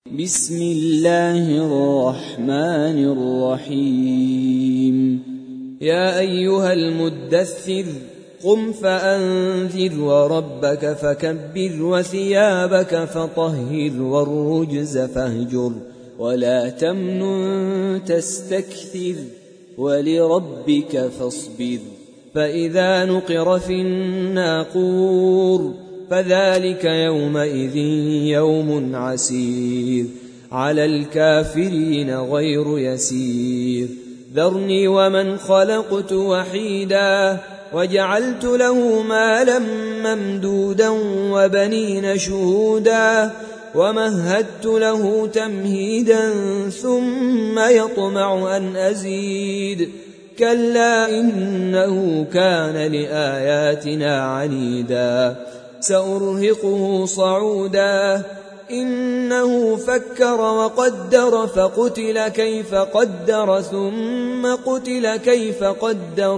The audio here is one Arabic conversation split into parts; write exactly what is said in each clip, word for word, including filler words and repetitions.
بسم الله الرحمن الرحيم يا أيها المدثر قم فأنذر وربك فكبر وثيابك فطهر والرجز فاهجر ولا تمنن تستكثر ولربك فاصبر فإذا نقر في الناقور فذلك يومئذ يوم عسير على الكافرين غير يسير ذرني ومن خلقت وحيدا وجعلت له مالا ممدودا وبنين شهودا ومهدت له تمهيدا ثم يطمع أن أزيد كلا إنه كان لآياتنا عنيدا سأرهقه صعودا إنه فكر وقدر فقتل كيف قدر ثم قتل كيف قدر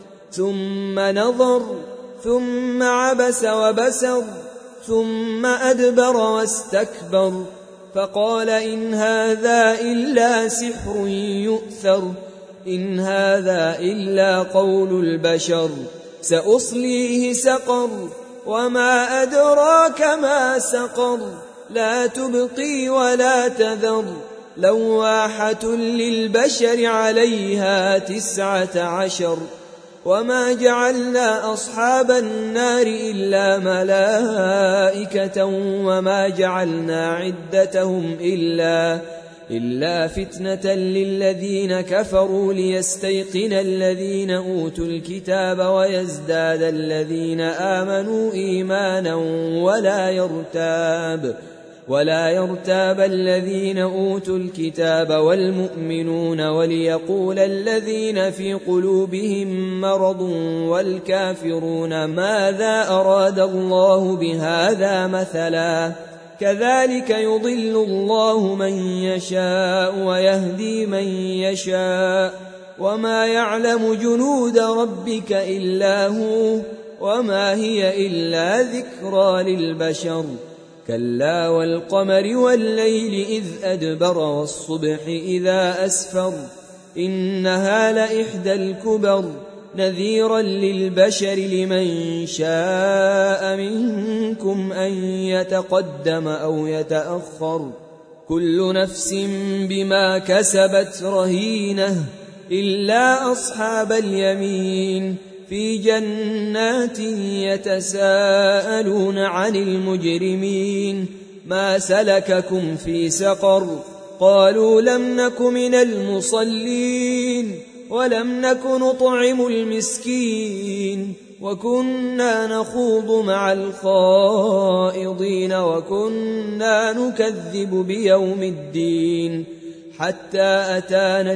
ثم نظر ثم عبس وبسر ثم أدبر واستكبر فقال إن هذا إلا سحر يؤثر إن هذا إلا قول البشر سأصليه سقر وما أدراك ما سقر لا تبقي ولا تذر لواحة للبشر عليها تسعة عشر وما جعلنا أصحاب النار إلا ملائكة وما جعلنا عدتهم إلا إلا فتنة للذين كفروا ليستيقن الذين أوتوا الكتاب ويزداد الذين آمنوا إيمانا ولا يرتاب ولا يرتاب الذين أوتوا الكتاب والمؤمنون وليقول الذين في قلوبهم مرض والكافرون ماذا أراد الله بهذا مثلا كذلك يضل الله من يشاء ويهدي من يشاء وما يعلم جنود ربك إلا هو وما هي إلا ذكرى للبشر كلا والقمر والليل إذ أدبر والصبح إذا أسفر إنها لإحدى الكبر نذيرا للبشر لمن شاء منكم أن يتقدم أو يتأخر كل نفس بما كسبت رهينة إلا أصحاب اليمين في جنات يتساءلون عن المجرمين ما سلككم في سقر قالوا لم نك من المصلين ولم نك نطعم المسكين وكنا نخوض مع الخائضين وكنا نكذب بيوم الدين حتى أتانا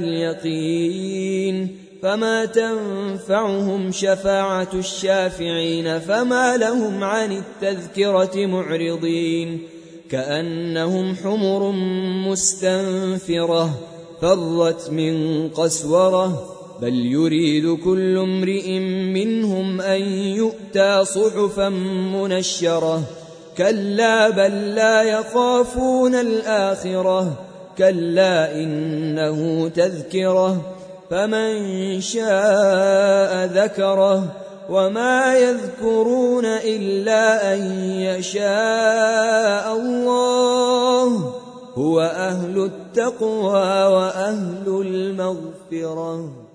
اليقين فما تنفعهم شفاعة الشافعين فما لهم عن التذكرة معرضين كأنهم حمر مستنفرة فرت من قسورة بل يريد كل امرئ منهم أن يؤتى صحفا منشرة كلا بل لا يخافون الآخرة كلا إنه تذكرة فمن شاء ذكره وما يذكرون إلا أن يشاء الله هو أهل التقوى وأهل المغفرة.